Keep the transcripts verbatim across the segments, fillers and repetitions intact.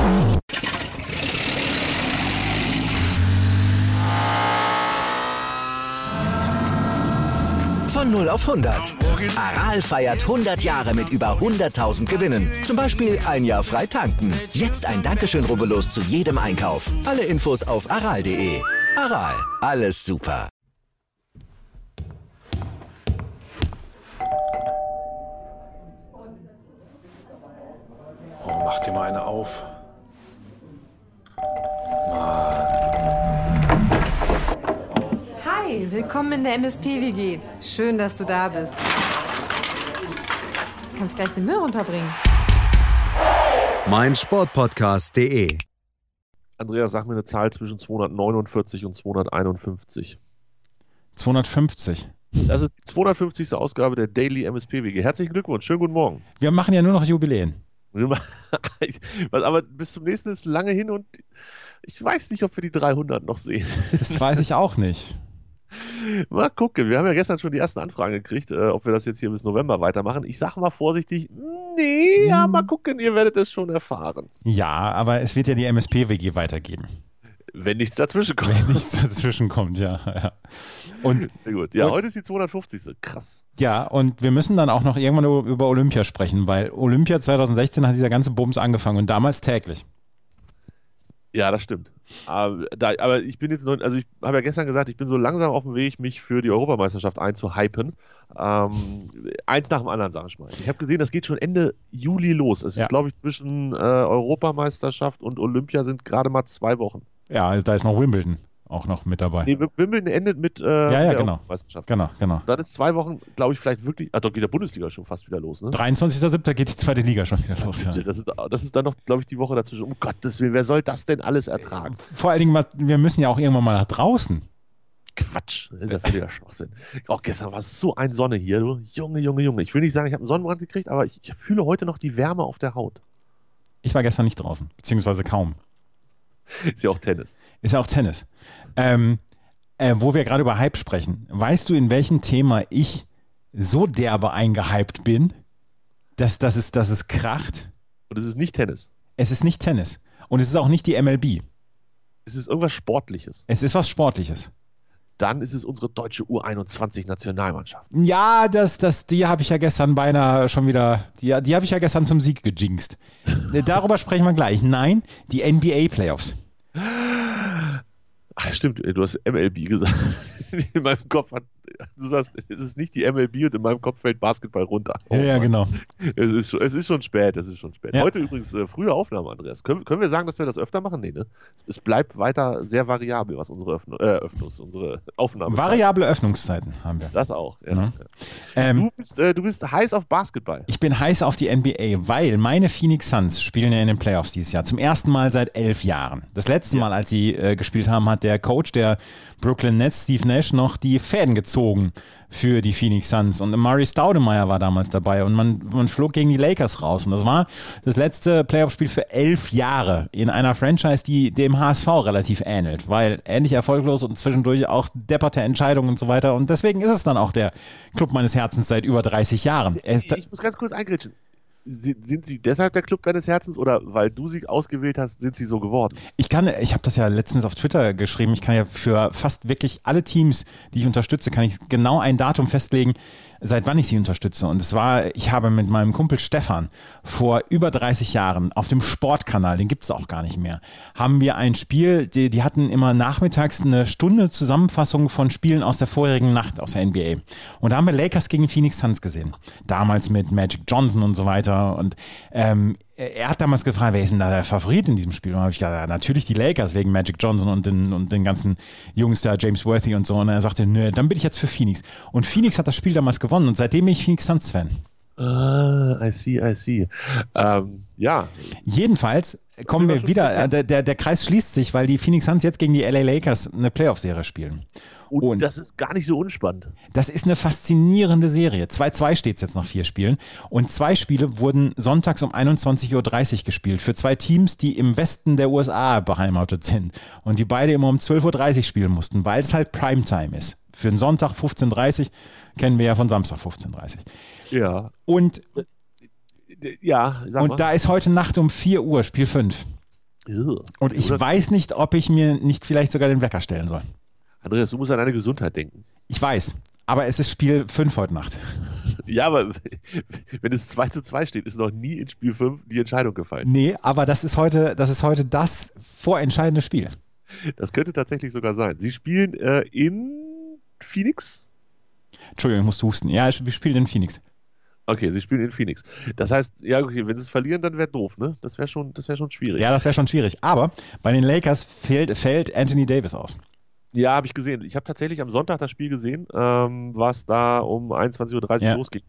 Von null auf hundert. Aral feiert hundert Jahre mit über hunderttausend Gewinnen. Zum Beispiel ein Jahr frei tanken. Jetzt ein Dankeschön, rubbellos zu jedem Einkauf. Alle Infos auf aral punkt de. Aral, alles super. Oh, mach dir mal eine auf. Hi, willkommen in der M S P-W G. Schön, dass du da bist. Du kannst gleich den Müll runterbringen. mein Sportpodcast punkt de. Andreas, sag mir eine Zahl zwischen zweihundertneunundvierzig und zweihunderteinundfünfzig. zweihundertfünfzig. Das ist die zweihundertfünfzigste Ausgabe der Daily M S P-W G. Herzlichen Glückwunsch, schönen guten Morgen. Wir machen ja nur noch Jubiläen. Aber bis zum nächsten ist lange hin und ich weiß nicht, ob wir die dreihundert noch sehen. Das weiß ich auch nicht. Mal gucken. Wir haben ja gestern schon die ersten Anfragen gekriegt, äh, ob wir das jetzt hier bis November weitermachen. Ich sage mal vorsichtig, nee, ja, mal gucken, ihr werdet es schon erfahren. Ja, aber es wird ja die M S P-W G weitergeben. Wenn nichts dazwischen kommt. Wenn nichts dazwischen kommt, ja. ja. Und, Sehr gut. Ja, und, heute ist die zweihundertfünfzigste. Krass. Ja, und wir müssen dann auch noch irgendwann über Olympia sprechen, weil Olympia zweitausendsechzehn hat dieser ganze Bums angefangen und damals täglich. Ja, das stimmt. Aber, da, aber ich bin jetzt noch, also ich habe ja gestern gesagt, ich bin so langsam auf dem Weg, mich für die Europameisterschaft einzuhypen. Ähm, eins nach dem anderen, sage ich mal. Ich habe gesehen, das geht schon Ende Juli los. Es ja. ist, glaube ich, zwischen äh, Europameisterschaft und Olympia sind gerade mal zwei Wochen. Ja, also da ist noch Wimbledon auch noch mit dabei. Nee, Wimbledon endet mit äh, ja, ja, der genau. Europameisterschaft. Genau, genau. Dann ist zwei Wochen, glaube ich, vielleicht wirklich, ah, doch geht der Bundesliga schon fast wieder los, ne? dreiundzwanzigster siebter geht die zweite Liga schon wieder los. Ja. Das, ist, das ist dann noch, glaube ich, die Woche dazwischen. Um Gottes Willen, wer soll das denn alles ertragen? Vor allen Dingen, wir müssen ja auch irgendwann mal nach draußen. Quatsch, das ist ja völliger Schwachsinn. Auch gestern war es so ein Sonne hier, du. Junge, Junge, Junge. Ich will nicht sagen, ich habe einen Sonnenbrand gekriegt, aber ich, ich fühle heute noch die Wärme auf der Haut. Ich war gestern nicht draußen, beziehungsweise kaum. Ist ja auch Tennis. Ist ja auch Tennis. Ähm, äh, wo wir gerade über Hype sprechen. Weißt du, in welchem Thema ich so derbe eingehypt bin, dass, dass, es, dass es kracht? Und es ist nicht Tennis. Es ist nicht Tennis. Und es ist auch nicht die M L B. Es ist irgendwas Sportliches. Es ist was Sportliches. Dann ist es unsere deutsche U einundzwanzig Nationalmannschaft. Ja, das, das, die habe ich ja gestern beinahe schon wieder, die, die habe ich ja gestern zum Sieg gejinxt. Darüber sprechen wir gleich. Nein, die N B A-Playoffs. Ach, stimmt, du hast M L B gesagt. In meinem Kopf hat, du sagst, es ist nicht die M L B und in meinem Kopf fällt Basketball runter. Oh, ja, ja, genau. Es ist, es ist schon spät, es ist schon spät. Ja. Heute übrigens äh, frühe Aufnahme, Andreas. Können, können wir sagen, dass wir das öfter machen? Nee, ne? Es, es bleibt weiter sehr variabel, was unsere Öffnung, äh, Öffnungs, unsere Aufnahme Variable Öffnungszeiten haben wir. Das auch, ja. Ja. ja. Ähm, du, bist, äh, du bist heiß auf Basketball. Ich bin heiß auf die N B A, weil meine Phoenix Suns spielen ja in den Playoffs dieses Jahr. Zum ersten Mal seit elf Jahren. Das letzte Ja. Mal, als sie äh, gespielt haben, hat der Coach der Brooklyn Nets, Steve Nash, noch die Fäden gezogen für die Phoenix Suns. Und Murray Stoudemire war damals dabei und man, man flog gegen die Lakers raus. Und das war das letzte Playoff-Spiel für elf Jahre in einer Franchise, die dem H S V relativ ähnelt, weil ähnlich erfolglos und zwischendurch auch depperte Entscheidungen und so weiter. Und deswegen ist es dann auch der Club meines Herzens seit über dreißig Jahren. Ich, ich muss ganz kurz eingrätschen. Sind sie deshalb der Club deines Herzens oder weil du sie ausgewählt hast, sind sie so geworden? Ich kann, ich habe das ja letztens auf Twitter geschrieben, ich kann ja für fast wirklich alle Teams, die ich unterstütze, kann ich genau ein Datum festlegen, seit wann ich sie unterstütze. Und es war, ich habe mit meinem Kumpel Stefan vor über dreißig Jahren auf dem Sportkanal, den gibt es auch gar nicht mehr, haben wir ein Spiel, die, die hatten immer nachmittags eine Stunde Zusammenfassung von Spielen aus der vorherigen Nacht aus der N B A. Und da haben wir Lakers gegen Phoenix Suns gesehen. Damals mit Magic Johnson und so weiter. Und ähm, er hat damals gefragt, wer ist denn da der Favorit in diesem Spiel? Und dann habe ich gesagt, ja, natürlich die Lakers wegen Magic Johnson und den, und den ganzen Jungs da, James Worthy und so. Und er sagte, nö, dann bin ich jetzt für Phoenix. Und Phoenix hat das Spiel damals gewonnen und seitdem bin ich Phoenix Suns-Fan. Ah, I see, I see. Ähm, ja. Jedenfalls kommen wir wieder, der, der, der Kreis schließt sich, weil die Phoenix Suns jetzt gegen die L A Lakers eine Playoff-Serie spielen. Und, Und das ist gar nicht so unspannend. Das ist eine faszinierende Serie. zwei zwei steht es jetzt nach vier Spielen. Und zwei Spiele wurden sonntags um einundzwanzig Uhr dreißig gespielt. Für zwei Teams, die im Westen der U S A beheimatet sind. Und die beide immer um zwölf Uhr dreißig spielen mussten, weil es halt Primetime ist. Für einen Sonntag fünfzehn Uhr dreißig kennen wir ja von Samstag fünfzehn Uhr dreißig. Ja. Und, Ja, sag und mal. da ist heute Nacht um vier Uhr Spiel fünf. Ugh. Und ich weiß nicht, ob ich mir nicht vielleicht sogar den Wecker stellen soll. Andreas, du musst an deine Gesundheit denken. Ich weiß, aber es ist Spiel fünf heute Nacht. Ja, aber wenn es zwei zu zwei steht, ist noch nie in Spiel fünf die Entscheidung gefallen. Nee, aber das ist heute das, ist heute das vorentscheidende Spiel. Das könnte tatsächlich sogar sein. Sie spielen äh, in Phoenix? Entschuldigung, ich muss husten. Ja, wir spielen in Phoenix. Okay, sie spielen in Phoenix. Das heißt, ja, okay, wenn sie es verlieren, dann wäre doof, ne? Das wäre schon, das wär schon schwierig. Ja, das wäre schon schwierig. Aber bei den Lakers fällt, fällt Anthony Davis aus. Ja, habe ich gesehen. Ich habe tatsächlich am Sonntag das Spiel gesehen, ähm, was da um einundzwanzig Uhr dreißig ja. losging.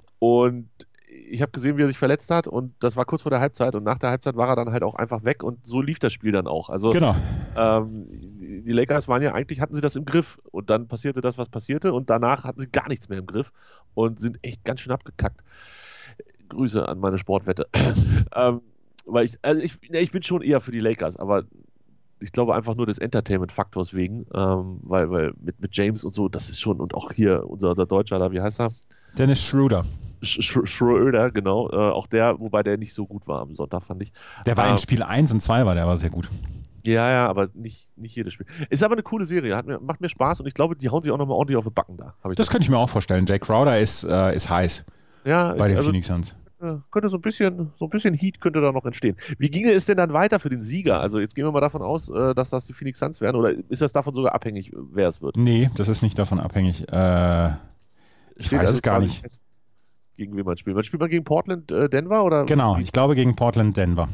Und ich habe gesehen, wie er sich verletzt hat und das war kurz vor der Halbzeit und nach der Halbzeit war er dann halt auch einfach weg und so lief das Spiel dann auch. Also genau. ähm, die Lakers waren ja eigentlich, hatten sie das im Griff und dann passierte das, was passierte und danach hatten sie gar nichts mehr im Griff und sind echt ganz schön abgekackt. Grüße an meine Sportwette. ähm, weil ich, also ich, ne, ich bin schon eher für die Lakers, aber ich glaube einfach nur des Entertainment-Faktors wegen, ähm, weil, weil mit, mit James und so, das ist schon, und auch hier unser, unser Deutscher da, wie heißt er? Dennis Schroeder. Sch Schröder, genau. Äh, auch der, wobei der nicht so gut war am Sonntag, fand ich. Der war ähm, in Spiel eins und zwei, war der aber sehr gut. Ja, ja, aber nicht, nicht jedes Spiel. Ist aber eine coole Serie, hat mir, macht mir Spaß und ich glaube, die hauen sich auch nochmal ordentlich auf die Backen da. Das könnte ich mir auch vorstellen. Jay Crowder ist, äh, ist heiß ja, bei ich, den also, Phoenix Suns. Könnte so ein bisschen, so ein bisschen Heat könnte da noch entstehen. Wie ginge es denn dann weiter für den Sieger? Also jetzt gehen wir mal davon aus, dass das die Phoenix Suns werden, oder ist das davon sogar abhängig, wer es wird? Nee, das ist nicht davon abhängig. Äh, ich Steht weiß also es gar nicht. Fest, gegen wen man spielt. Man spielt man gegen Portland, äh, Denver? Oder? Genau, ich glaube gegen Portland, Denver.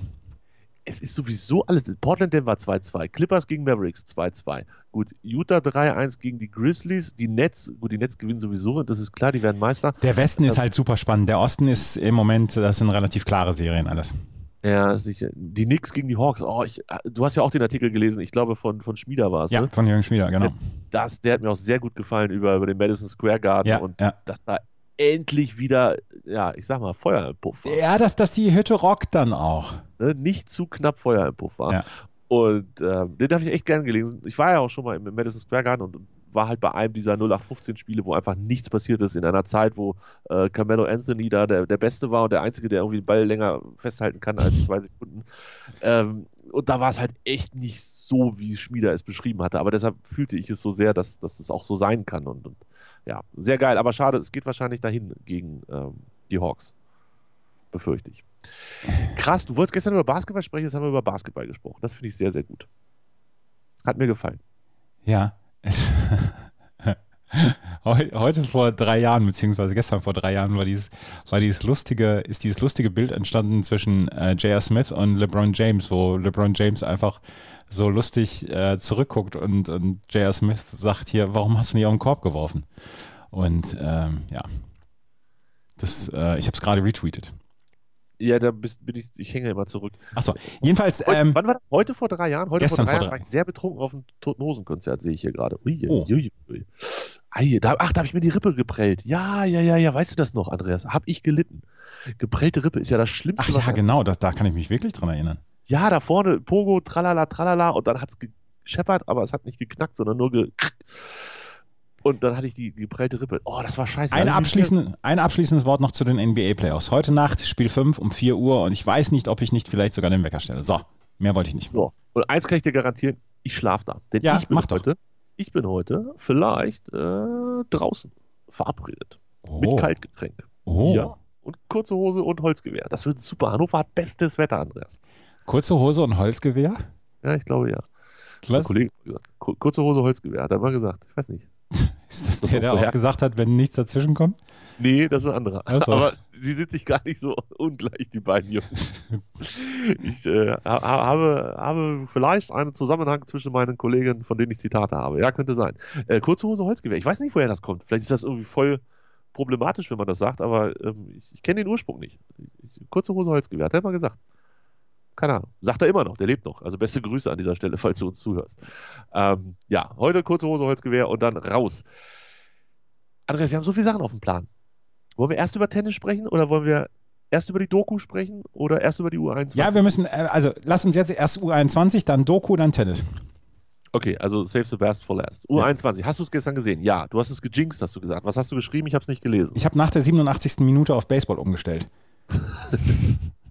Es ist sowieso alles. Portland, Denver zwei zwei, Clippers gegen Mavericks zwei zwei. Gut, Utah drei eins gegen die Grizzlies. Die Nets, gut, die Nets gewinnen sowieso, das ist klar, die werden Meister. Der Westen ist halt super spannend. Der Osten ist im Moment, das sind relativ klare Serien alles. Ja, sicher. Die Knicks gegen die Hawks. Oh, ich, du hast ja auch den Artikel gelesen, ich glaube von, von Schmieder war es. Ja, ne? von Jürgen Schmieder, genau. Das, der hat mir auch sehr gut gefallen über, über den Madison Square Garden ja, und ja. dass da endlich wieder, ja, ich sag mal, Feuer im Puff war. Ja, dass, dass die Hütte rockt dann auch. Ne? Nicht zu knapp Feuer im Puff war. Ja. Und ähm, den habe ich echt gern gelesen. Ich war ja auch schon mal im Madison Square Garden und, und war halt bei einem dieser null acht fünfzehn Spiele, wo einfach nichts passiert ist, in einer Zeit, wo äh, Carmelo Anthony da der, der Beste war und der Einzige, der irgendwie den Ball länger festhalten kann als zwei Sekunden. Ähm, und da war es halt echt nicht so, wie Schmieder es beschrieben hatte. Aber deshalb fühlte ich es so sehr, dass, dass das auch so sein kann. Und, und ja, sehr geil. Aber schade, es geht wahrscheinlich dahin gegen ähm, die Hawks. Befürchte ich. Krass, du wolltest gestern über Basketball sprechen, jetzt haben wir über Basketball gesprochen. Das finde ich sehr, sehr gut. Hat mir gefallen. Ja. Heute vor drei Jahren, beziehungsweise gestern vor drei Jahren, war dieses, war dieses lustige, ist dieses lustige Bild entstanden zwischen äh, J R. Smith und LeBron James, wo LeBron James einfach so lustig äh, zurückguckt und, und J R. Smith sagt hier, warum hast du nicht auf den Korb geworfen? Und ähm, ja, das, äh, ich habe es gerade retweetet. Ja, da bist, bin ich, ich hänge immer zurück. Achso, jedenfalls. Heute, Ähm, wann war das? Heute vor drei Jahren? Heute gestern vor drei vor Jahren drei. war ich sehr betrunken auf dem Toten Hosen Konzert, sehe ich hier gerade. Ui, Oh. ui, ui. Ei, da, ach, da habe ich mir die Rippe geprellt. Ja, ja, ja, ja, weißt du das noch, Andreas? Hab ich gelitten. Geprellte Rippe ist ja das Schlimmste. Ach ja, was man- genau, das, da kann ich mich wirklich dran erinnern. Ja, da vorne, Pogo, tralala, tralala, und dann hat es gescheppert, aber es hat nicht geknackt, sondern nur ge... Und dann hatte ich die, die geprellte Rippe. Oh, das war scheiße. Ein, Also, abschließend, ein abschließendes Wort noch zu den N B A-Playoffs. Heute Nacht, Spiel fünf um vier Uhr und ich weiß nicht, ob ich nicht vielleicht sogar den Wecker stelle. So, mehr wollte ich nicht. So. Und eins kann ich dir garantieren, ich schlafe da. Denn Ja, ich bin mach doch. heute, ich bin heute vielleicht äh, draußen verabredet. Oh. Mit Kaltgetränk. Oh. Ja. Und kurze Hose und Holzgewehr. Das wird super. Hannover hat bestes Wetter, Andreas. Kurze Hose und Holzgewehr? Ja, ich glaube ja. Was? Kollege hat gesagt. Kur- Kurze Hose, Holzgewehr, hat er mal gesagt. Ich weiß nicht. Ist das Das der, ist der auch auch vorher- gesagt hat, wenn nichts dazwischen kommt? Nee, das ist ein anderer. Ach so. Aber sie sind sich gar nicht so ungleich, die beiden Jungs. Ich äh, ha- habe, habe vielleicht einen Zusammenhang zwischen meinen Kollegen, von denen ich Zitate habe. Ja, könnte sein. Äh, kurze Hose, Holzgewehr. Ich weiß nicht, woher das kommt. Vielleicht ist das irgendwie voll problematisch, wenn man das sagt, aber ähm, ich, ich kenne den Ursprung nicht. Ich, kurze Hose, Holzgewehr, hat er mal gesagt. Keine Ahnung. Sagt er immer noch, der lebt noch. Also beste Grüße an dieser Stelle, falls du uns zuhörst. Ähm, ja, heute kurze Hose, Holzgewehr und dann raus. Andreas, wir haben so viele Sachen auf dem Plan. Wollen wir erst über Tennis sprechen oder wollen wir erst über die Doku sprechen oder erst über die U einundzwanzig? Ja, wir müssen, äh, also lass uns jetzt erst U einundzwanzig, dann Doku, dann Tennis. Okay, also save the best for last. U einundzwanzig, hast du es gestern gesehen? Ja, du hast es gejinxt, hast du gesagt. Was hast du geschrieben? Ich habe es nicht gelesen. Ich habe nach der siebenundachtzigsten Minute auf Baseball umgestellt.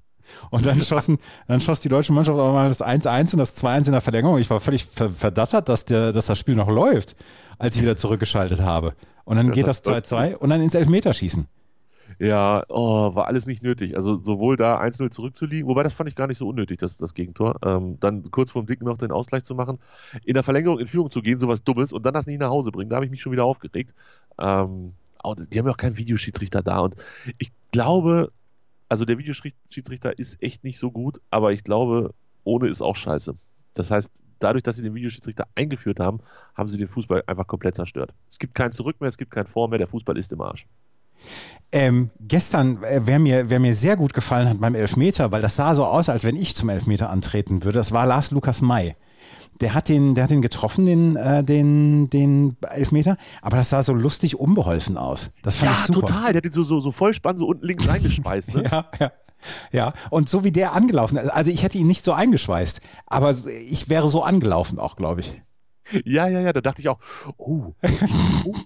Und dann schossen, dann schoss die deutsche Mannschaft auch mal das eins eins und das zwei eins in der Verlängerung. Ich war völlig ver- verdattert, dass, der, dass das Spiel noch läuft, als ich wieder zurückgeschaltet habe. Und dann geht das zwei zwei und dann ins Elfmeterschießen. Ja, oh, war alles nicht nötig. Also sowohl da eins null zurückzuliegen, wobei das fand ich gar nicht so unnötig, das, das Gegentor. Ähm, dann kurz vorm Dicken noch den Ausgleich zu machen, in der Verlängerung in Führung zu gehen, sowas Dummes und dann das nicht nach Hause bringen, da habe ich mich schon wieder aufgeregt. Ähm, auch, die haben ja auch keinen Videoschiedsrichter da und ich glaube, also der Videoschiedsrichter ist echt nicht so gut, aber ich glaube, ohne ist auch scheiße. Das heißt, dadurch, dass sie den Videoschiedsrichter eingeführt haben, haben sie den Fußball einfach komplett zerstört. Es gibt kein Zurück mehr, es gibt kein Vor mehr, der Fußball ist im Arsch. Ähm, gestern, äh, wer, mir, wer mir sehr gut gefallen hat beim Elfmeter, weil das sah so aus, als wenn ich zum Elfmeter antreten würde, das war Lars Lukas May. Der hat den, der hat den getroffen, den, äh, den, den Elfmeter, aber das sah so lustig unbeholfen aus. Das fand ja, ich super. Total, der hat den so, so, so vollspann so unten links reingeschweißt. Ne? ja, ja. Ja, und so wie der angelaufen ist, also ich hätte ihn nicht so eingeschweißt, aber ich wäre so angelaufen auch, glaube ich. Ja, ja, ja, da dachte ich auch, oh, oh.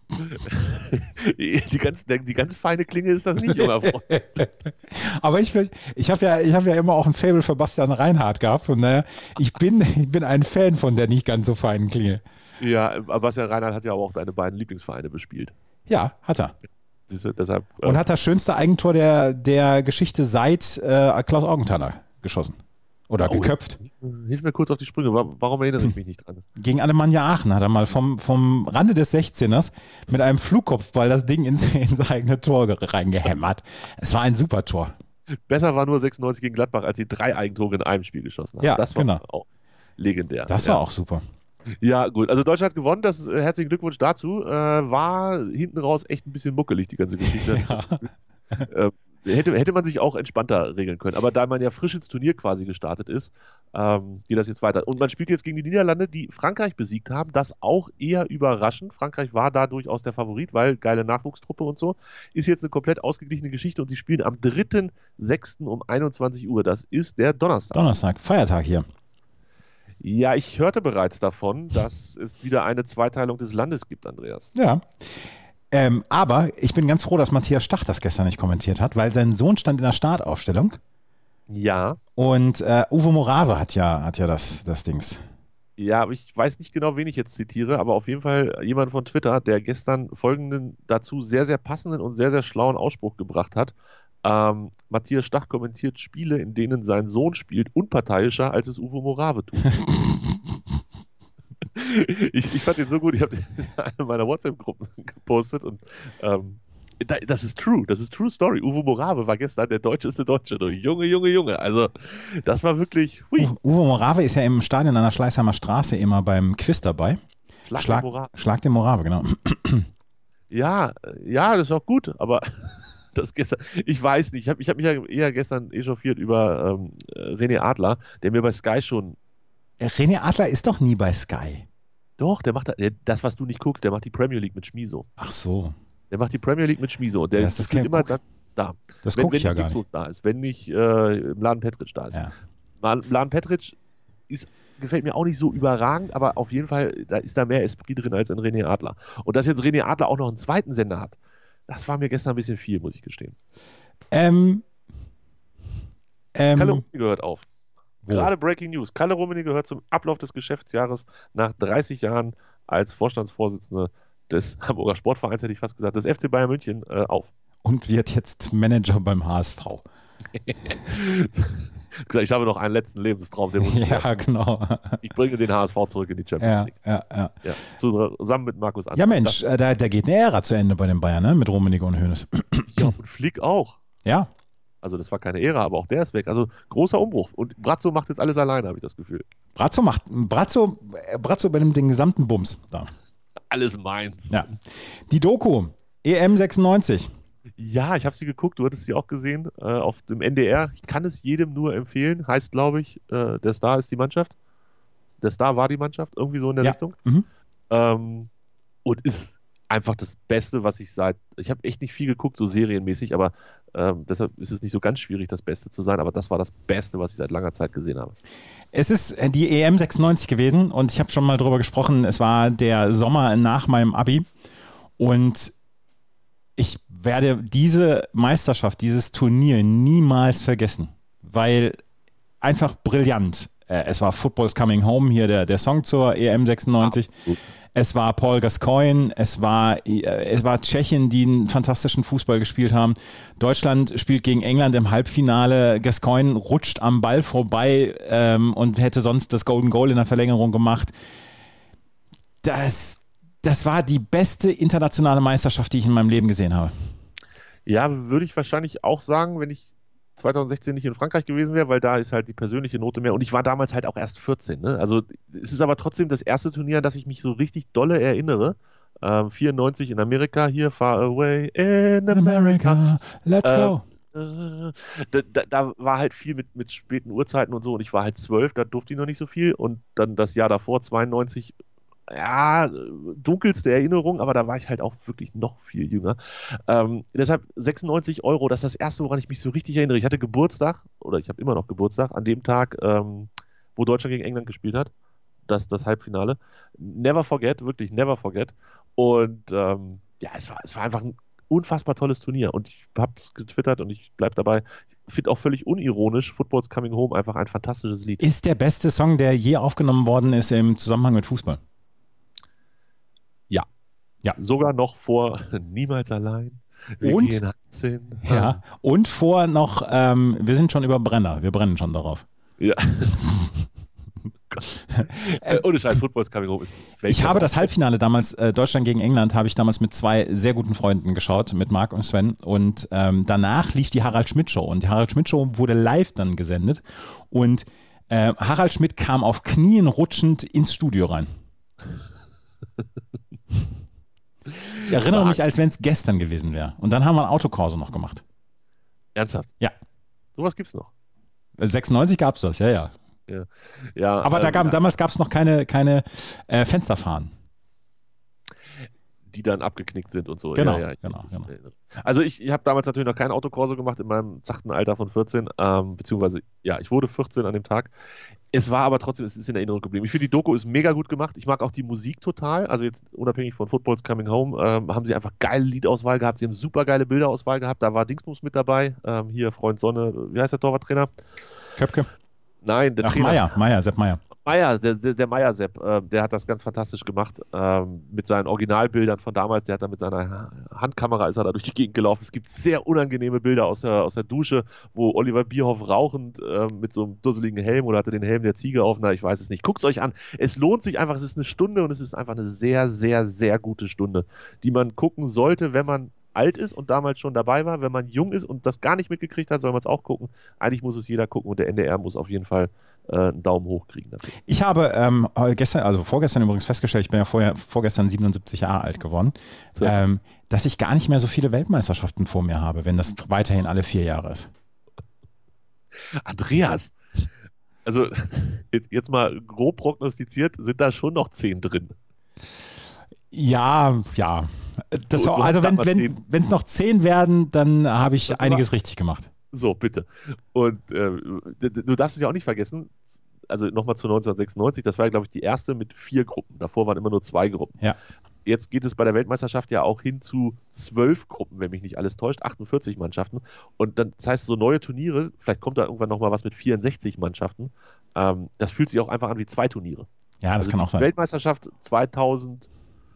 die, ganz, die ganz feine Klinge ist das nicht, junger Freund. Aber ich, ich habe ja, ich hab ja immer auch ein Faible für Bastian Reinhardt gehabt und naja, ich bin, ich bin ein Fan von der nicht ganz so feinen Klinge. Ja, aber Bastian Reinhardt hat ja auch deine beiden Lieblingsvereine bespielt. Ja, hat er. Diese, deshalb, und äh, hat das schönste Eigentor der, der Geschichte seit äh, Klaus Augenthaler geschossen. Oder oh, geköpft. Hilf mir kurz auf die Sprünge. Warum erinnere ich mich nicht dran? Gegen Alemannia Aachen hat er mal vom, vom Rande des sechzehners mit einem Flugkopfball das Ding ins, ins eigene Tor reingehämmert. Es war ein super Tor. Besser war nur sechsundneunzig gegen Gladbach, als sie drei Eigentore in einem Spiel geschossen haben. Ja, das war genau. auch legendär. Das ja. war auch super. Ja, gut. Also Deutschland hat gewonnen. Das, äh, herzlichen Glückwunsch dazu. Äh, war hinten raus echt ein bisschen muckelig, die ganze Geschichte. Ja. äh, hätte, hätte man sich auch entspannter regeln können. Aber da man ja frisch ins Turnier quasi gestartet ist, ähm, geht das jetzt weiter. Und man spielt jetzt gegen die Niederlande, die Frankreich besiegt haben. Das auch eher überraschend. Frankreich war da durchaus der Favorit, weil geile Nachwuchstruppe und so. Ist jetzt eine komplett ausgeglichene Geschichte und sie spielen am dritten sechsten um einundzwanzig Uhr. Das ist der Donnerstag. Donnerstag, Feiertag hier. Ja, ich hörte bereits davon, dass es wieder eine Zweiteilung des Landes gibt, Andreas. Ja. Ähm, aber ich bin ganz froh, dass Matthias Stach das gestern nicht kommentiert hat, weil sein Sohn stand in der Startaufstellung. Ja. Und äh, Uwe Morave hat ja, hat ja das, das Dings. Ja, aber ich weiß nicht genau, wen ich jetzt zitiere, aber auf jeden Fall jemand von Twitter, der gestern folgenden dazu sehr, sehr passenden und sehr, sehr schlauen Ausspruch gebracht hat. Ähm, Matthias Stach kommentiert Spiele, in denen sein Sohn spielt, unparteiischer, als es Uwe Morave tut. ich, ich fand den so gut, ich habe den in einer meiner WhatsApp-Gruppen gepostet und ähm, das ist true, das ist true story. Uwe Morave war gestern der deutscheste Deutsche. Junge, Junge, Junge. Also das war wirklich... Hui. Uwe, Uwe Morave ist ja im Stadion an der Schleißheimer Straße immer beim Quiz dabei. Schlag, Schlag, den Morave. Schlag den Morave, genau. Ja, ja, das ist auch gut, aber... Das gestern, ich weiß nicht, ich habe ich hab mich ja eher gestern echauffiert über ähm, René Adler, der mir bei Sky schon... René Adler ist doch nie bei Sky. Doch, der macht der, das, was du nicht guckst, der macht die Premier League mit Schmiso. Ach so. Der macht die Premier League mit Schmiso. Der Ja, ist, das ist ist immer kein- da. da. Das wenn gucke ich wenn ja gar Dixon nicht. da ist, wenn nicht äh, Mladen Petric da ist. Ja. Mladen Petric ist, gefällt mir auch nicht so überragend, aber auf jeden Fall, da ist da mehr Esprit drin als in René Adler. Und dass jetzt René Adler auch noch einen zweiten Sender hat, das war mir gestern ein bisschen viel, muss ich gestehen. Ähm, ähm, Kalle Rummenigge gehört auf. wo? Gerade Breaking News. Kalle Rummenigge gehört zum Ablauf des Geschäftsjahres nach dreißig Jahren als Vorstandsvorsitzender des Hamburger Sportvereins, hätte ich fast gesagt, des F C Bayern München äh, auf. Und wird jetzt Manager beim H S V. Ich habe noch einen letzten Lebenstraum, den muss ich Ja, genau. Ich bringe den H S V zurück in die Champions Ja, League. ja, ja. Ja, zusammen mit Markus Anfang. Ja, Mensch, äh, da, da geht eine Ära zu Ende bei den Bayern, ne? Mit Rummenigge und Hoeneß. Ja, und Flick auch. Ja, Also das war keine Ära, aber auch der ist weg. Also großer Umbruch. Und Brazzo macht jetzt alles alleine, habe ich das Gefühl. Brazzo macht, Brazzo, äh, Brazzo übernimmt den gesamten Bums. Da. Alles meins. Ja. Die Doku, E M sechsundneunzig. Ja, ich habe sie geguckt, du hattest sie auch gesehen äh, auf dem N D R. Ich kann es jedem nur empfehlen. Heißt, glaube ich, äh, der Star ist die Mannschaft. Der Star war die Mannschaft, irgendwie so in der Ja. Richtung. Mhm. Ähm, und ist einfach das Beste, was ich seit... Ich habe echt nicht viel geguckt, so serienmäßig, aber ähm, deshalb ist es nicht so ganz schwierig, das Beste zu sein. Aber das war das Beste, was ich seit langer Zeit gesehen habe. Es ist die E M sechsundneunzig gewesen und ich habe schon mal drüber gesprochen, es war der Sommer nach meinem Abi und ich werde diese Meisterschaft, dieses Turnier niemals vergessen. weil einfach brillant. Äh, es war Football's Coming Home, hier der, der Song zur E M sechsundneunzig. Ah, es war Paul Gascoigne, es war, äh, es war Tschechien, die einen fantastischen Fußball gespielt haben. Deutschland spielt gegen England im Halbfinale. Gascoigne rutscht am Ball vorbei ähm, und hätte sonst das Golden Goal in der Verlängerung gemacht. Das, das war die beste internationale Meisterschaft, die ich in meinem Leben gesehen habe. Ja, würde ich wahrscheinlich auch sagen, wenn ich zwanzig sechzehn nicht in Frankreich gewesen wäre, weil da ist halt die persönliche Note mehr. Und ich war damals halt auch erst vierzehn. Ne? Also es ist aber trotzdem das erste Turnier, an das ich mich so richtig dolle erinnere. Ähm, vierundneunzig in Amerika, hier, Far Away in America. America. Let's go. Äh, da, da, da war halt viel mit, mit späten Uhrzeiten und so. Und ich war halt zwölf, da durfte ich noch nicht so viel. Und dann das Jahr davor, zweiundneunzig, ja, dunkelste Erinnerung, aber da war ich halt auch wirklich noch viel jünger. Ähm, deshalb sechsundneunzig Euro, das ist das erste, woran ich mich so richtig erinnere. Ich hatte Geburtstag, oder ich habe immer noch Geburtstag, an dem Tag, ähm, wo Deutschland gegen England gespielt hat. Das, das Halbfinale. Never forget, wirklich never forget. Und ähm, ja, es war, es war einfach ein unfassbar tolles Turnier. Und ich habe es getwittert und ich bleibe dabei. Ich finde auch völlig unironisch Football's Coming Home einfach ein fantastisches Lied. Ist der beste Song, der je aufgenommen worden ist im Zusammenhang mit Fußball? Ja. Ja. Sogar noch vor Niemals allein. Wir und, gehen hin. Ja. Und vor noch, ähm, wir sind schon über Brenner. Wir brennen schon darauf. Ja. äh, ohne Scheiß, Football's Coming Home ist Ich habe das Halbfinale damals, äh, Deutschland gegen England, habe ich damals mit zwei sehr guten Freunden geschaut, mit Marc und Sven. Und ähm, danach lief die Harald Schmidt Show. Und die Harald Schmidt Show wurde live dann gesendet. Und äh, Harald Schmidt kam auf Knien rutschend ins Studio rein. Ich erinnere mich, als wenn es gestern gewesen wäre. Und dann haben wir ein Autokorso noch gemacht. Ernsthaft? Ja. Sowas gibt's noch? sechsundneunzig gab es das, ja, ja. Ja. Ja, aber da gab, ähm, damals gab es noch keine, keine äh, Fensterfahnen. Die dann abgeknickt sind und so. Genau, ja, ja, genau, genau. Also ich, ich habe damals natürlich noch kein Autokorso gemacht in meinem zachten Alter von vierzehn, ähm, beziehungsweise, ja, ich wurde vierzehn an dem Tag. Es war aber trotzdem, es ist in Erinnerung geblieben. Ich finde, die Doku ist mega gut gemacht. Ich mag auch die Musik total. Also jetzt unabhängig von Football's Coming Home, ähm, haben sie einfach geile Liedauswahl gehabt. Sie haben super geile Bilderauswahl gehabt. Da war Dingsbums mit dabei. Ähm, hier, Freund Sonne, wie heißt der Torwarttrainer? Köpke. Nein, der Ach, Trainer. Meier, Meier, Sepp Meier. Meier, der, der, der Meier-Sepp, äh, der hat das ganz fantastisch gemacht, ähm, mit seinen Originalbildern von damals. Der hat da mit seiner Handkamera, ist er da durch die Gegend gelaufen. Es gibt sehr unangenehme Bilder aus der, aus der Dusche, wo Oliver Bierhoff rauchend äh, mit so einem dusseligen Helm, oder hatte den Helm der Ziege auf, na, ich weiß es nicht. Guckt es euch an. Es lohnt sich einfach, es ist eine Stunde und es ist einfach eine sehr, sehr, sehr gute Stunde, die man gucken sollte, wenn man alt ist und damals schon dabei war. Wenn man jung ist und das gar nicht mitgekriegt hat, soll man es auch gucken. Eigentlich muss es jeder gucken und der N D R muss auf jeden Fall äh, einen Daumen hoch kriegen dafür. Ich habe ähm, gestern, also vorgestern übrigens festgestellt, ich bin ja vorher, vorgestern siebenundsiebzig Jahre alt geworden, so. ähm, dass ich gar nicht mehr so viele Weltmeisterschaften vor mir habe, wenn das weiterhin alle vier Jahre ist. Andreas, also jetzt, jetzt mal grob prognostiziert, sind da schon noch zehn drin. Ja, ja. Das, so, also wenn es wenn, noch zehn werden, dann habe ich das einiges richtig gemacht. So, bitte. Und äh, du darfst es ja auch nicht vergessen, also nochmal zu neunzehnhundertsechsundneunzig, das war ja, glaube ich, die erste mit vier Gruppen. Davor waren immer nur zwei Gruppen. Ja. Jetzt geht es bei der Weltmeisterschaft ja auch hin zu zwölf Gruppen, wenn mich nicht alles täuscht, achtundvierzig Mannschaften. Und dann, das heißt, so neue Turniere, vielleicht kommt da irgendwann nochmal was mit vierundsechzig Mannschaften, ähm, das fühlt sich auch einfach an wie zwei Turniere. Ja, das also kann auch sein. Weltmeisterschaft zweitausendachtunddreißig,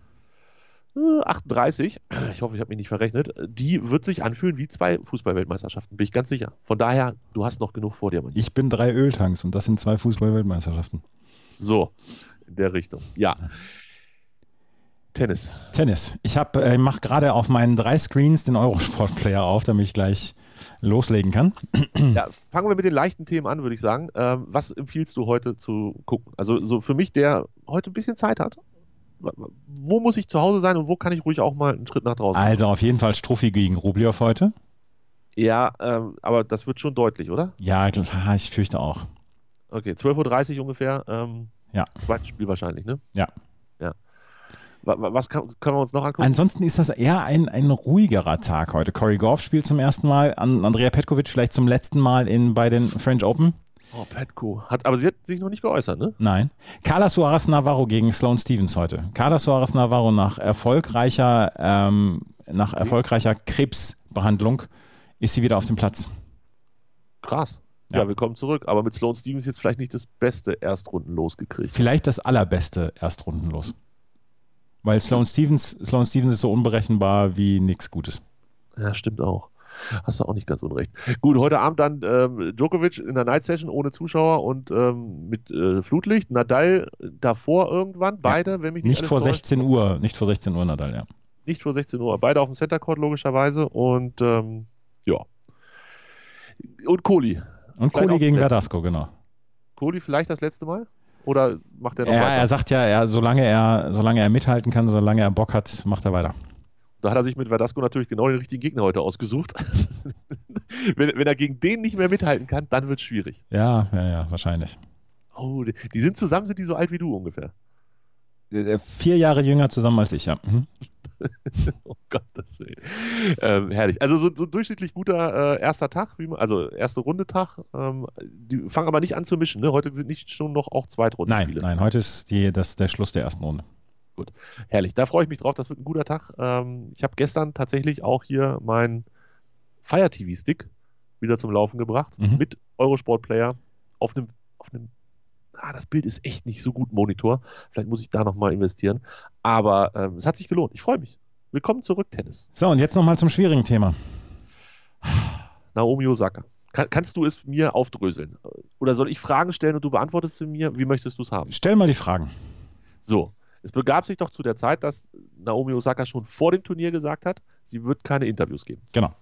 ich hoffe, ich habe mich nicht verrechnet, die wird sich anfühlen wie zwei Fußball-Weltmeisterschaften, bin ich ganz sicher. Von daher, du hast noch genug vor dir. Mann. Ich bin drei Öltanks und das sind zwei Fußball-Weltmeisterschaften. So, in der Richtung. Ja. Tennis. Tennis. Ich habe, äh, mache gerade auf meinen drei Screens den Eurosport-Player auf, damit ich gleich loslegen kann. Ja, fangen wir mit den leichten Themen an, würde ich sagen. Ähm, was empfiehlst du heute zu gucken? Also so für mich, der heute ein bisschen Zeit hat. Wo muss ich zu Hause sein und wo kann ich ruhig auch mal einen Schritt nach draußen machen? Also auf jeden Fall Struffi gegen Rublev heute. Ja, ähm, aber das wird schon deutlich, oder? Ja, ich fürchte auch. Okay, zwölf Uhr dreißig ungefähr. Ähm, ja. Zweites Spiel wahrscheinlich, ne? Ja. Ja. Was kann, können wir uns noch angucken? Ansonsten ist das eher ein, ein ruhigerer Tag heute. Corey Goff spielt zum ersten Mal, Andrea Petkovic vielleicht zum letzten Mal in, bei den French Open. Oh, Petko. Hat, aber sie hat sich noch nicht geäußert, ne? Nein. Carla Suarez Navarro gegen Sloane Stephens heute. Carla Suarez Navarro nach erfolgreicher, ähm, nach erfolgreicher Krebsbehandlung ist sie wieder auf dem Platz. Krass. ja, ja willkommen zurück. Aber mit Sloane Stephens jetzt vielleicht nicht das beste Erstrundenlos gekriegt. Vielleicht das allerbeste Erstrundenlos. Weil Sloane Stephens, Sloane Stephens ist so unberechenbar wie nichts Gutes. Ja, stimmt auch. Hast du auch nicht ganz unrecht. Gut, heute Abend dann ähm, Djokovic in der Night Session ohne Zuschauer und ähm, mit äh, Flutlicht. Nadal davor irgendwann, beide, ja, wenn mich nicht Nicht vor sechzehn Uhr, nicht vor sechzehn Uhr Nadal, ja. Nicht vor sechzehn Uhr, beide auf dem Center Court logischerweise und ähm, ja. Und Kohli. Und Kohli gegen Verdasco, genau. Kohli vielleicht das letzte Mal? Oder macht er noch ja, weiter? Er sagt ja, er, solange, er, solange er mithalten kann, solange er Bock hat, macht er weiter. Da hat er sich mit Verdasco natürlich genau den richtigen Gegner heute ausgesucht. wenn, wenn er gegen den nicht mehr mithalten kann, dann wird es schwierig. Ja, ja, ja, wahrscheinlich. Oh, die, die sind zusammen, sind die so alt wie du ungefähr? Vier Jahre jünger zusammen als ich, ja. Mhm. Oh Gott, das Willen. Ähm, herrlich. Also so, so durchschnittlich guter äh, erster Tag, wie man, also erste Runde Tag. Ähm, die fangen aber nicht an zu mischen. Ne? Heute sind nicht schon noch auch Zweitrundenspiele. Nein, nein, heute ist die, das, der Schluss der ersten Runde. Gut, herrlich. Da freue ich mich drauf. Das wird ein guter Tag. Ähm, ich habe gestern tatsächlich auch hier meinen Fire T V-Stick wieder zum Laufen gebracht mhm. mit Eurosport Player auf einem, auf einem ah, das Bild ist echt nicht so gut, Monitor. Vielleicht muss ich da nochmal investieren. Aber ähm, es hat sich gelohnt. Ich freue mich. Willkommen zurück, Tennis. So, und jetzt nochmal zum schwierigen Thema. Naomi Osaka. Kann, kannst du es mir aufdröseln? Oder soll ich Fragen stellen und du beantwortest sie mir? Wie möchtest du es haben? Stell mal die Fragen. So, es begab sich doch zu der Zeit, dass Naomi Osaka schon vor dem Turnier gesagt hat, sie wird keine Interviews geben. Genau.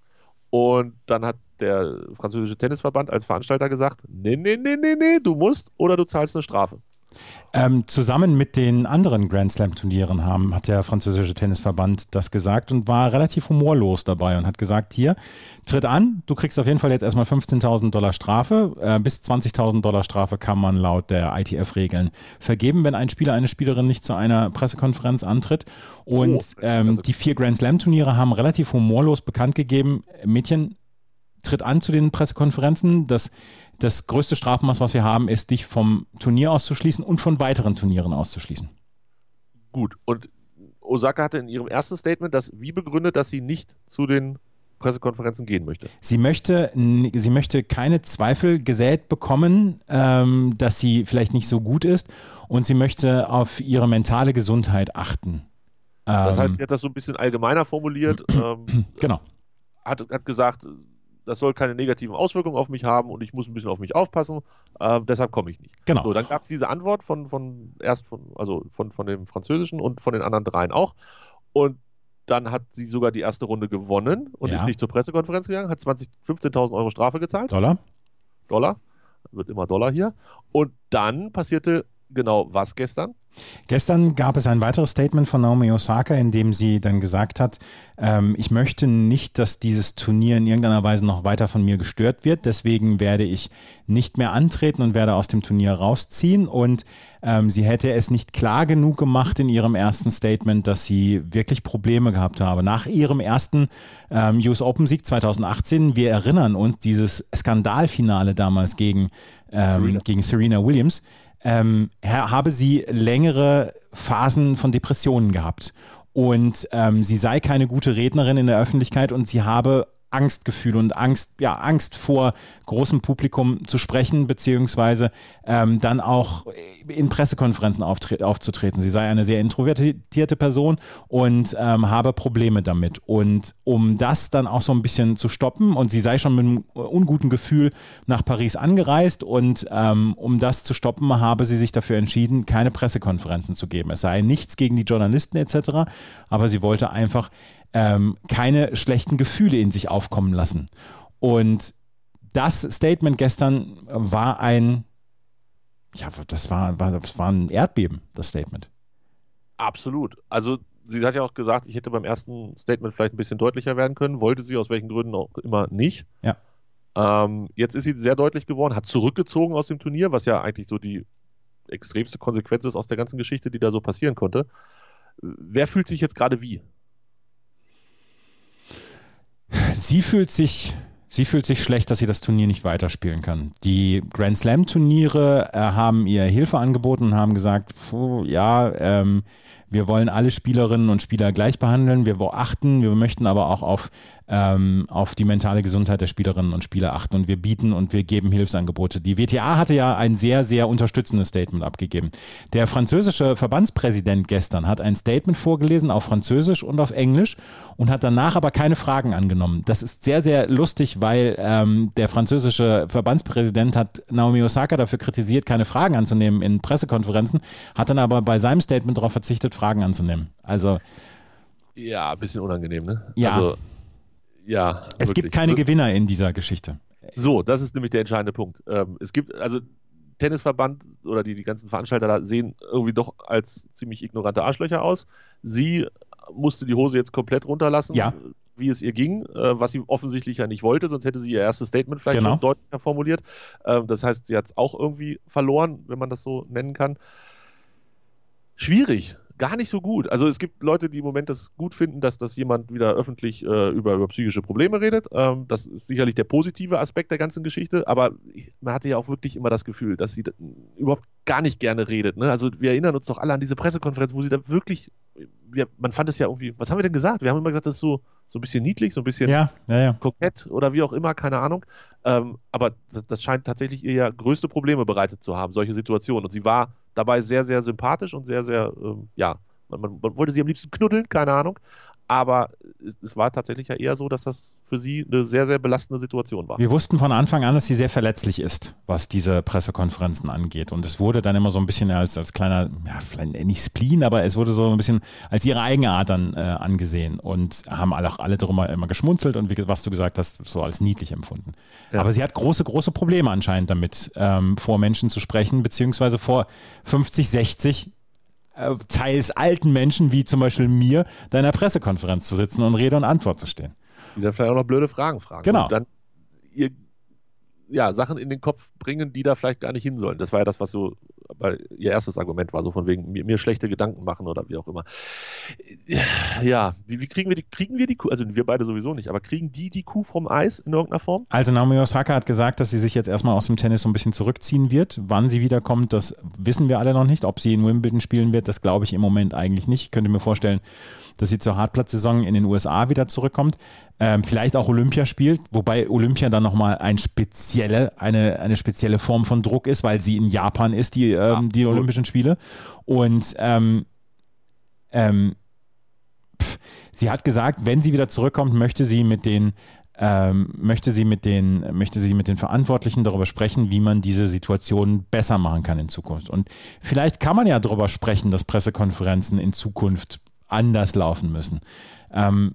Und dann hat der französische Tennisverband als Veranstalter gesagt, nee, nee, nee, nee, nee, du musst oder du zahlst eine Strafe. Ähm, zusammen mit den anderen Grand Slam Turnieren haben, hat der französische Tennisverband das gesagt und war relativ humorlos dabei und hat gesagt, hier, tritt an, du kriegst auf jeden Fall jetzt erstmal fünfzehntausend Dollar Strafe, äh, bis zwanzigtausend Dollar Strafe kann man laut der I T F-Regeln vergeben, wenn ein Spieler, eine Spielerin nicht zu einer Pressekonferenz antritt. Und oh, ähm, also die vier Grand Slam Turniere haben relativ humorlos bekannt gegeben, Mädchen, tritt an zu den Pressekonferenzen, das Das größte Strafmaß, was wir haben, ist, dich vom Turnier auszuschließen und von weiteren Turnieren auszuschließen. Gut, und Osaka hatte in ihrem ersten Statement das wie begründet, dass sie nicht zu den Pressekonferenzen gehen möchte. Sie möchte, sie möchte keine Zweifel gesät bekommen, ähm, dass sie vielleicht nicht so gut ist und sie möchte auf ihre mentale Gesundheit achten. Das heißt, sie hat das so ein bisschen allgemeiner formuliert. ähm, genau. Hat, hat gesagt, das soll keine negativen Auswirkungen auf mich haben und ich muss ein bisschen auf mich aufpassen, äh, deshalb komme ich nicht. Genau. So, dann gab es diese Antwort von, von erst von, also von, von dem Französischen und von den anderen dreien auch. Und dann hat sie sogar die erste Runde gewonnen und ja. ist nicht zur Pressekonferenz gegangen, hat fünfzehntausend Euro Strafe gezahlt. Dollar. Dollar. Wird immer Dollar hier. Und dann passierte genau was gestern? Gestern gab es ein weiteres Statement von Naomi Osaka, in dem sie dann gesagt hat, ähm, ich möchte nicht, dass dieses Turnier in irgendeiner Weise noch weiter von mir gestört wird. Deswegen werde ich nicht mehr antreten und werde aus dem Turnier rausziehen. Und ähm, sie hätte es nicht klar genug gemacht in ihrem ersten Statement, dass sie wirklich Probleme gehabt habe. Nach ihrem ersten ähm, U S Open-Sieg zweitausendachtzehn, wir erinnern uns, dieses Skandalfinale damals gegen, ähm, Serena. gegen Serena Williams, Ähm, habe sie längere Phasen von Depressionen gehabt und ähm, sie sei keine gute Rednerin in der Öffentlichkeit und sie habe Angstgefühle und Angst, ja, Angst vor großem Publikum zu sprechen, beziehungsweise ähm, dann auch in Pressekonferenzen auftre- aufzutreten. Sie sei eine sehr introvertierte Person und ähm, habe Probleme damit. Und um das dann auch so ein bisschen zu stoppen, und sie sei schon mit einem unguten Gefühl nach Paris angereist, und ähm, um das zu stoppen, habe sie sich dafür entschieden, keine Pressekonferenzen zu geben. Es sei nichts gegen die Journalisten et cetera, aber sie wollte einfach Ähm, keine schlechten Gefühle in sich aufkommen lassen. Und das Statement gestern war ein, ja, das war, war, das war ein Erdbeben, das Statement. Absolut. Also sie hat ja auch gesagt, ich hätte beim ersten Statement vielleicht ein bisschen deutlicher werden können, wollte sie aus welchen Gründen auch immer nicht. Ja. Ähm, jetzt ist sie sehr deutlich geworden, hat zurückgezogen aus dem Turnier, was ja eigentlich so die extremste Konsequenz ist aus der ganzen Geschichte, die da so passieren konnte. Wer fühlt sich jetzt gerade wie? Sie fühlt sich, sie fühlt sich schlecht, dass sie das Turnier nicht weiterspielen kann. Die Grand Slam Turniere äh, haben ihr Hilfe angeboten und haben gesagt, puh, ja, ähm, wir wollen alle Spielerinnen und Spieler gleich behandeln, wir achten, wir möchten aber auch auf, ähm, auf die mentale Gesundheit der Spielerinnen und Spieler achten und wir bieten und wir geben Hilfsangebote. Die W T A hatte ja ein sehr, sehr unterstützendes Statement abgegeben. Der französische Verbandspräsident gestern hat ein Statement vorgelesen auf Französisch und auf Englisch und hat danach aber keine Fragen angenommen. Das ist sehr, sehr lustig, weil ähm, der französische Verbandspräsident hat Naomi Osaka dafür kritisiert, keine Fragen anzunehmen in Pressekonferenzen, hat dann aber bei seinem Statement darauf verzichtet, Fragen anzunehmen. Also ja, ein bisschen unangenehm, ne? Ja. Also, ja. Es wirklich. gibt keine Gewinner in dieser Geschichte. So, das ist nämlich der entscheidende Punkt. Ähm, es gibt, also Tennisverband oder die, die ganzen Veranstalter da sehen irgendwie doch als ziemlich ignorante Arschlöcher aus. Sie musste die Hose jetzt komplett runterlassen, ja. wie es ihr ging, äh, was sie offensichtlich ja nicht wollte, sonst hätte sie ihr erstes Statement vielleicht genau. schon deutlicher formuliert. Ähm, das heißt, sie hat es auch irgendwie verloren, wenn man das so nennen kann. Schwierig. Gar nicht so gut. Also es gibt Leute, die im Moment das gut finden, dass, dass jemand wieder öffentlich äh, über, über psychische Probleme redet. Ähm, das ist sicherlich der positive Aspekt der ganzen Geschichte, aber ich, man hatte ja auch wirklich immer das Gefühl, dass sie da überhaupt gar nicht gerne redet. Ne? Also wir erinnern uns doch alle an diese Pressekonferenz, wo sie da wirklich, wir, man fand es ja irgendwie, was haben wir denn gesagt? Wir haben immer gesagt, das ist so, so ein bisschen niedlich, so ein bisschen ja, ja, ja. kokett oder wie auch immer, keine Ahnung. Ähm, aber das, das scheint tatsächlich ihr ja größte Probleme bereitet zu haben, solche Situationen. Und sie war dabei sehr, sehr sympathisch und sehr, sehr, ähm, ja, man, man, man wollte sie am liebsten knuddeln, keine Ahnung, aber es, es war tatsächlich ja eher so, dass das für sie eine sehr, sehr belastende Situation war. Wir wussten von Anfang an, dass sie sehr verletzlich ist, was diese Pressekonferenzen angeht und es wurde dann immer so ein bisschen als, als kleiner, ja, vielleicht nicht Spleen, aber es wurde so ein bisschen als ihre Eigenart dann äh, angesehen und haben alle, auch alle darüber immer geschmunzelt und wie, was du gesagt hast, so als niedlich empfunden. Ja. Aber sie hat große, große Probleme anscheinend damit, ähm, vor Menschen zu sprechen, beziehungsweise vor fünfzig, sechzig teils alten Menschen, wie zum Beispiel mir, da in einer Pressekonferenz zu sitzen und Rede und Antwort zu stehen. Die dann vielleicht auch noch blöde Fragen fragen. Genau. Und dann ihr, ja, Sachen in den Kopf bringen, die da vielleicht gar nicht hin sollen. Das war ja das, was so weil ihr erstes Argument war, so von wegen mir, mir schlechte Gedanken machen oder wie auch immer. Ja, wie, wie kriegen wir die, kriegen wir die Kuh, also wir beide sowieso nicht, aber kriegen die die Kuh vom Eis in irgendeiner Form? Also Naomi Osaka hat gesagt, dass sie sich jetzt erstmal aus dem Tennis so ein bisschen zurückziehen wird. Wann sie wiederkommt, das wissen wir alle noch nicht. Ob sie in Wimbledon spielen wird, das glaube ich im Moment eigentlich nicht. Ich könnte mir vorstellen, dass sie zur Hartplatzsaison in den U S A wieder zurückkommt. Ähm, vielleicht auch Olympia spielt, wobei Olympia dann nochmal ein spezielle, eine, eine spezielle Form von Druck ist, weil sie in Japan ist, die, ähm, die Olympischen Spiele. Und ähm, ähm, pff, sie hat gesagt, wenn sie wieder zurückkommt, möchte sie mit den ähm, möchte sie mit den möchte sie mit den Verantwortlichen darüber sprechen, wie man diese Situation besser machen kann in Zukunft. Und vielleicht kann man ja darüber sprechen, dass Pressekonferenzen in Zukunft anders laufen müssen. Ähm,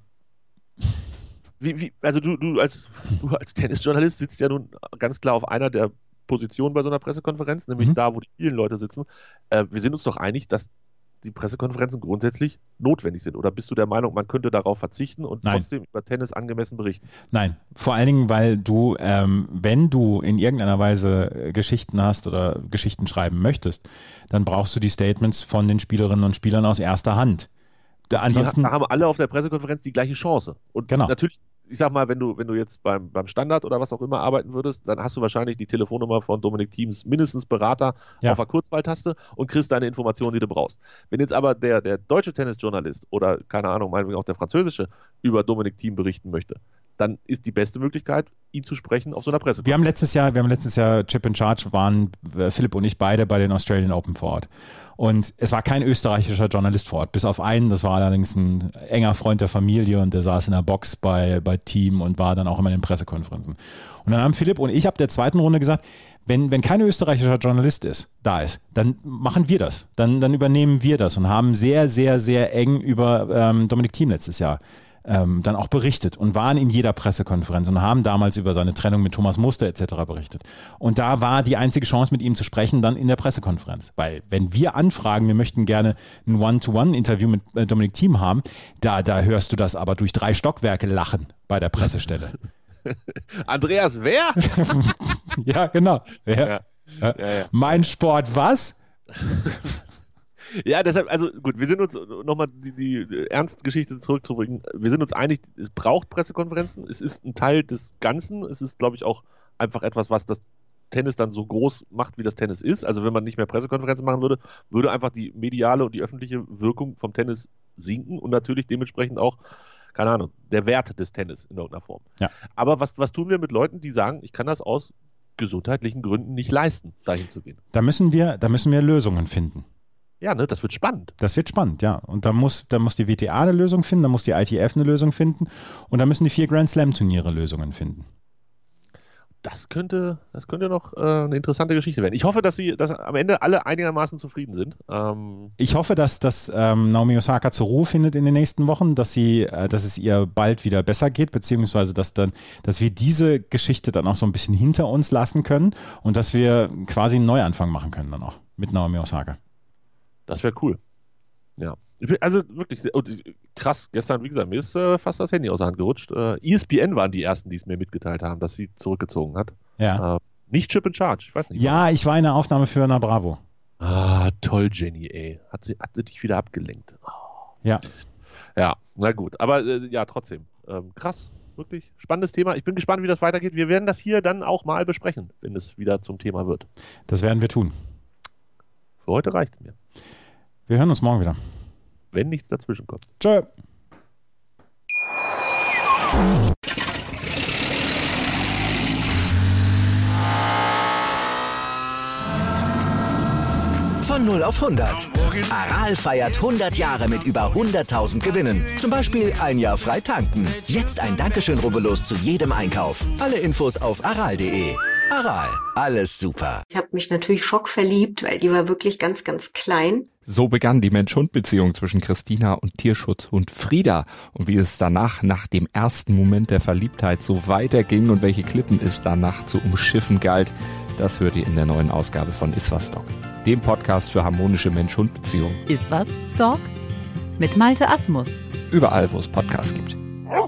Wie, wie, also du, du, als, du als Tennisjournalist sitzt ja nun ganz klar auf einer der Positionen bei so einer Pressekonferenz, nämlich mhm. da, wo die vielen Leute sitzen. Äh, wir sind uns doch einig, dass die Pressekonferenzen grundsätzlich notwendig sind. Oder bist du der Meinung, man könnte darauf verzichten und Nein. trotzdem über Tennis angemessen berichten? Nein, vor allen Dingen, weil du, ähm, wenn du in irgendeiner Weise Geschichten hast oder Geschichten schreiben möchtest, dann brauchst du die Statements von den Spielerinnen und Spielern aus erster Hand. Da, ansonsten die haben alle auf der Pressekonferenz die gleiche Chance. Und genau. natürlich, ich sag mal, wenn du, wenn du jetzt beim, beim Standard oder was auch immer arbeiten würdest, dann hast du wahrscheinlich die Telefonnummer von Dominik Thiems, mindestens Berater, ja. auf der Kurzwahltaste und kriegst deine Informationen, die du brauchst. Wenn jetzt aber der, der deutsche Tennisjournalist oder, keine Ahnung, meinetwegen auch der französische über Dominik Thiem berichten möchte, dann ist die beste Möglichkeit, ihn zu sprechen auf so einer Pressekonferenz. Wir haben letztes Jahr, wir haben letztes Jahr Chip in Charge, waren äh, Philipp und ich beide bei den Australian Open vor Ort. Und es war kein österreichischer Journalist vor Ort, bis auf einen, das war allerdings ein enger Freund der Familie und der saß in der Box bei, bei Thiem und war dann auch immer in den Pressekonferenzen. Und dann haben Philipp und ich ab der zweiten Runde gesagt, wenn, wenn kein österreichischer Journalist ist, da ist, dann machen wir das. Dann, dann übernehmen wir das und haben sehr, sehr, sehr eng über ähm, Dominik Thiem letztes Jahr Ähm, dann auch berichtet und waren in jeder Pressekonferenz und haben damals über seine Trennung mit Thomas Muster et cetera berichtet. Und da war die einzige Chance, mit ihm zu sprechen, dann in der Pressekonferenz. Weil wenn wir anfragen, wir möchten gerne ein One-to-One-Interview mit äh, Dominik Thiem haben, da, da hörst du das aber durch drei Stockwerke lachen bei der Pressestelle. Andreas, wer? Ja, genau. Ja. Ja. Ja, ja. Mein Sport was? Ja, deshalb, also gut, wir sind uns, nochmal die, die Ernstgeschichte zurückzubringen, wir sind uns einig, es braucht Pressekonferenzen, es ist ein Teil des Ganzen, es ist, glaube ich, auch einfach etwas, was das Tennis dann so groß macht, wie das Tennis ist. Also wenn man nicht mehr Pressekonferenzen machen würde, würde einfach die mediale und die öffentliche Wirkung vom Tennis sinken und natürlich dementsprechend auch, keine Ahnung, der Wert des Tennis in irgendeiner Form. Ja. Aber was, was tun wir mit Leuten, die sagen, ich kann das aus gesundheitlichen Gründen nicht leisten, dahin zu gehen? Da müssen wir, da müssen wir Lösungen finden. Ja, ne, das wird spannend. Das wird spannend, ja. Und da muss, da muss die W T A eine Lösung finden, da muss die I T F eine Lösung finden und da müssen die vier Grand Slam Turniere Lösungen finden. Das könnte, das könnte noch äh, eine interessante Geschichte werden. Ich hoffe, dass sie, dass am Ende alle einigermaßen zufrieden sind. Ähm ich hoffe, dass, dass ähm, Naomi Osaka zur Ruhe findet in den nächsten Wochen, dass sie, äh, dass es ihr bald wieder besser geht, beziehungsweise dass dann, dass wir diese Geschichte dann auch so ein bisschen hinter uns lassen können und dass wir quasi einen Neuanfang machen können dann auch mit Naomi Osaka. Das wäre cool. Ja. Also wirklich sehr, krass. Gestern, wie gesagt, mir ist äh, fast das Handy aus der Hand gerutscht. Äh, E S P N waren die ersten, die es mir mitgeteilt haben, dass sie zurückgezogen hat. Ja. Äh, nicht Chip and Charge, ich weiß nicht. Ja, ich war in der Aufnahme für Na Bravo. Ah, toll, Jenny, ey. Hat sie, hat sie dich wieder abgelenkt. Oh. Ja. Ja, na gut. Aber äh, ja, trotzdem. Ähm, krass. Wirklich spannendes Thema. Ich bin gespannt, wie das weitergeht. Wir werden das hier dann auch mal besprechen, wenn es wieder zum Thema wird. Das werden wir tun. Für heute reicht es mir. Wir hören uns morgen wieder. Wenn nichts dazwischen kommt. Tschö. Von null auf hundert. Aral feiert hundert Jahre mit über hunderttausend Gewinnen. Zum Beispiel ein Jahr frei tanken. Jetzt ein Dankeschön, rubbellos zu jedem Einkauf. Alle Infos auf aral punkt de. Aral, alles super. Ich habe mich natürlich schockverliebt, weil die war wirklich ganz, ganz klein. So begann die Mensch-Hund-Beziehung zwischen Christina und Tierschutzhund Frieda. Und wie es danach, nach dem ersten Moment der Verliebtheit, so weiterging und welche Klippen es danach zu umschiffen galt, das hört ihr in der neuen Ausgabe von Iswas Dog, dem Podcast für harmonische Mensch-Hund-Beziehungen. Iswas Dog mit Malte Asmus. Überall, wo es Podcasts gibt.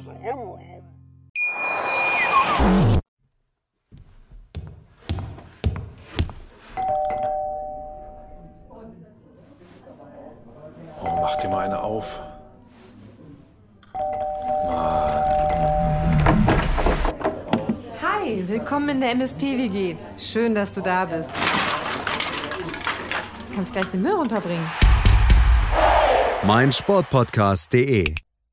Oh, mach dir mal eine auf. Mann. Hi, willkommen in der M S P-W G. Schön, dass du da bist. Du kannst gleich den Müll runterbringen. mein Sportpodcast punkt de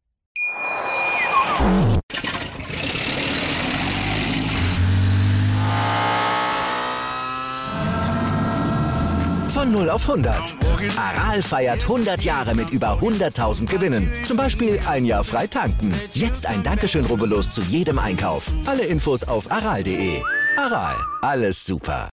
Von null auf hundert. Aral feiert hundert Jahre mit über hunderttausend Gewinnen. Zum Beispiel ein Jahr frei tanken. Jetzt ein Dankeschön, rubbellos zu jedem Einkauf. Alle Infos auf aral punkt de. Aral, alles super.